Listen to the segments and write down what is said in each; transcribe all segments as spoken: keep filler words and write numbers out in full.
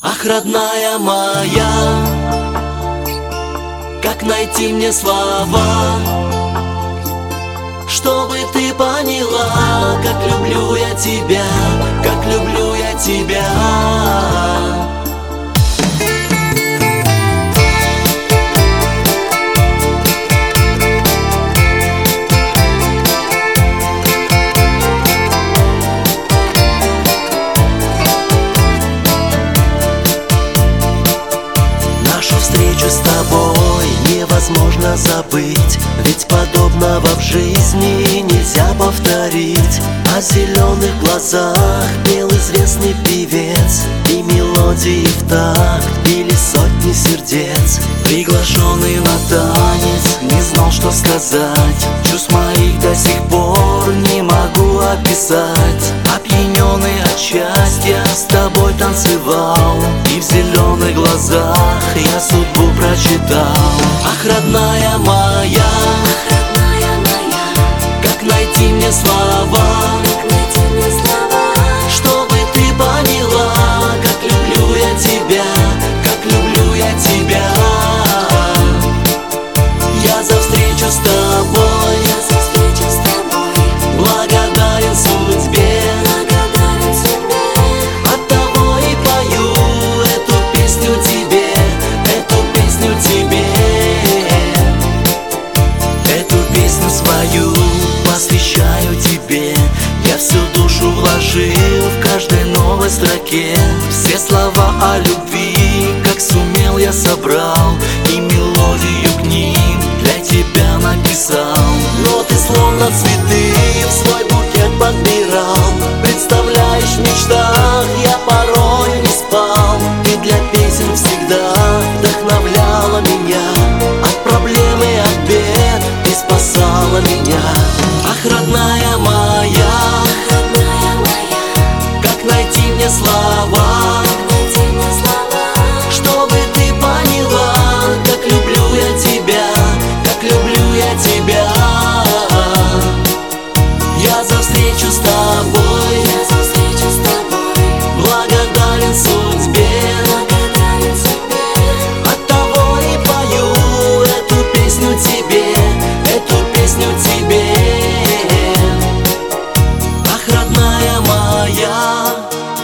Ах, родная моя, как найти мне слова, чтобы ты поняла, как люблю я тебя, как люблю я тебя. Встречу с тобой невозможно забыть, ведь подобного в жизни нельзя повторить. О зеленых глазах пел известный певец, и мелодии в такт били сотни сердец. Приглашенный на танец не знал, что сказать, чувств моих до сих пор не могу описать. Опьяненный от счастья с тобой танцевал, и в зеленых глазах я судьбу прочитал. Ах, родная моя, родная моя, как найти мне слова, как найти мне слова, чтобы ты поняла, как люблю я тебя, как люблю я тебя. Я за встречу с тобой, я за встречу с тобой благодарен судьбе, благодарен судьбе. оттого и пою эту песню тебе, эту песню тебе. Эту песню свою посвящаю тебе, я всю душу вложил в каждой новой строке. Все слова о любви, как сумел, я собрал, и мелодию к ним для тебя написал. Но ты словно цветы в свой букет подбирал, представляешь, в мечтах я порой не спал. Ты для песен всегда вдохновляла меня, от проблем и от бед ты спасала меня. Ах, родная моя, Родная моя, как найти мне слова, как найти мне слова, чтобы ты поняла, как люблю я тебя, как люблю я тебя. Я за встречу с тобой я за встречу с тобой благодарен судьбе, благодарен судьбе. оттого и пою эту песню тебе, эту песню тебе. Ах, родная моя,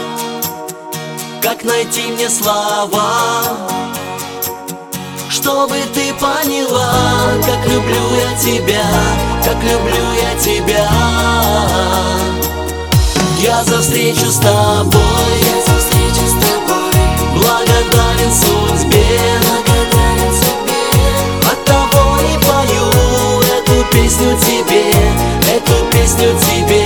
как найти мне слова, чтобы ты поняла, как люблю я тебя, как люблю я тебя. Я за встречу с тобой Я за встречу с тобой благодарен судьбе, благодарен судьбе. оттого и пою эту песню тебе, эту песню тебе.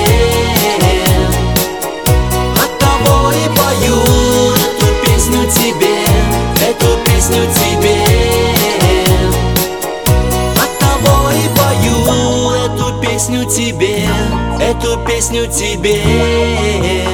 Оттого и пою эту песню тебе, эту песню тебе. Оттого и пою эту песню тебе, эту песню тебе.